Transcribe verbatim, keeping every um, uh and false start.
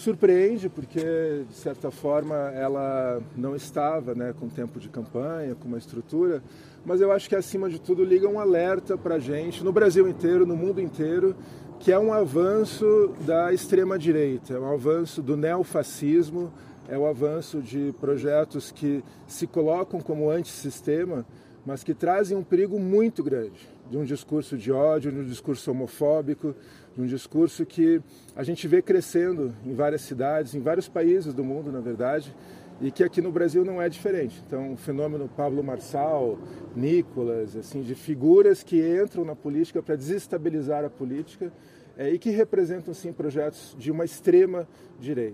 surpreende porque, de certa forma, ela não estava, né, com tempo de campanha, com uma estrutura, mas eu acho que, acima de tudo, liga um alerta para a gente, no Brasil inteiro, no mundo inteiro, que é um avanço da extrema-direita, é um avanço do neofascismo, é o avanço de projetos que se colocam como antissistema, mas que trazem um perigo muito grande, de um discurso de ódio, de um discurso homofóbico, de um discurso que a gente vê crescendo em várias cidades, em vários países do mundo, na verdade, e que aqui no Brasil não é diferente. Então, o fenômeno Pablo Marçal, Nicolas, assim, de figuras que entram na política para desestabilizar a política é, e que representam, sim, projetos de uma extrema direita.